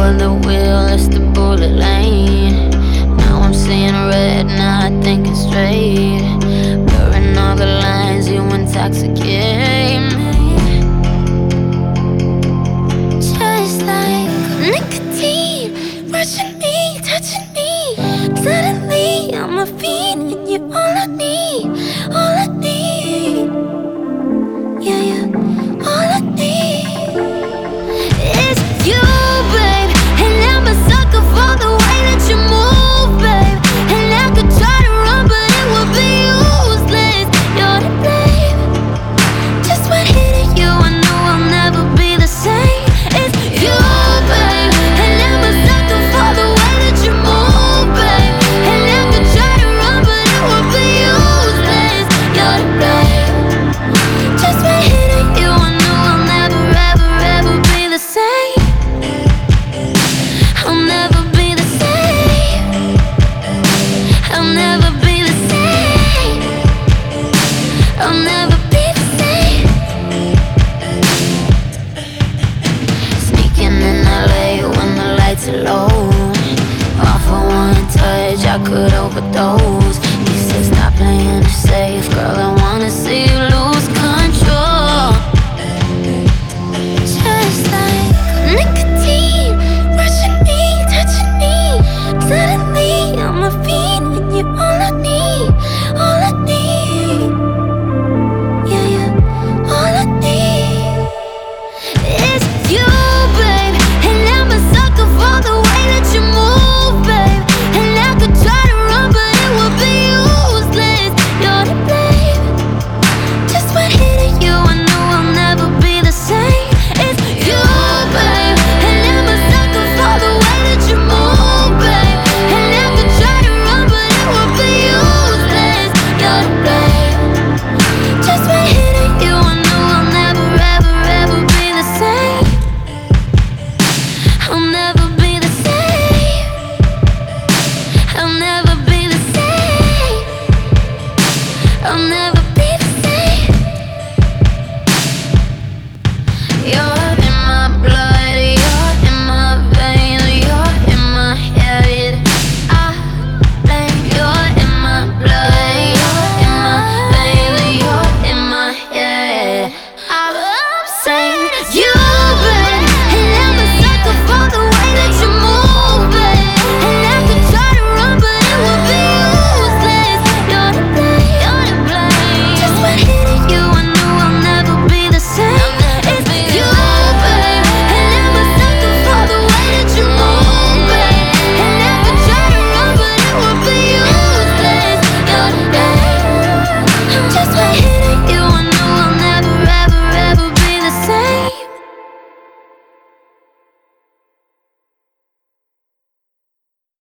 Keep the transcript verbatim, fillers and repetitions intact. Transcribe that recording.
at the wheel, it's the bullet lane. Now I'm seeing red, now I thinking straight. Blurring all the lines, you intoxicate me. Just like nicotine, rushing me, touching me. Suddenly I'm a fiend, and you're all I need, all I need. Yeah, yeah, all I need is you, babe. And I'm a sucker for the way that you move, babe. And I could try to run, but it would be useless. You're to blame. Just when hitting you, I know I'll never be the same. It's you, babe. And I'm a sucker for the way that you move, babe. And I could try to run, but it would be useless. You're to blame. Just when hitting you, I know I'll never, ever, ever be the same. I'll never be the same. I'll never be the same. I'll never be the same. Sneaking in L A when the lights are low. Off for one touch, I could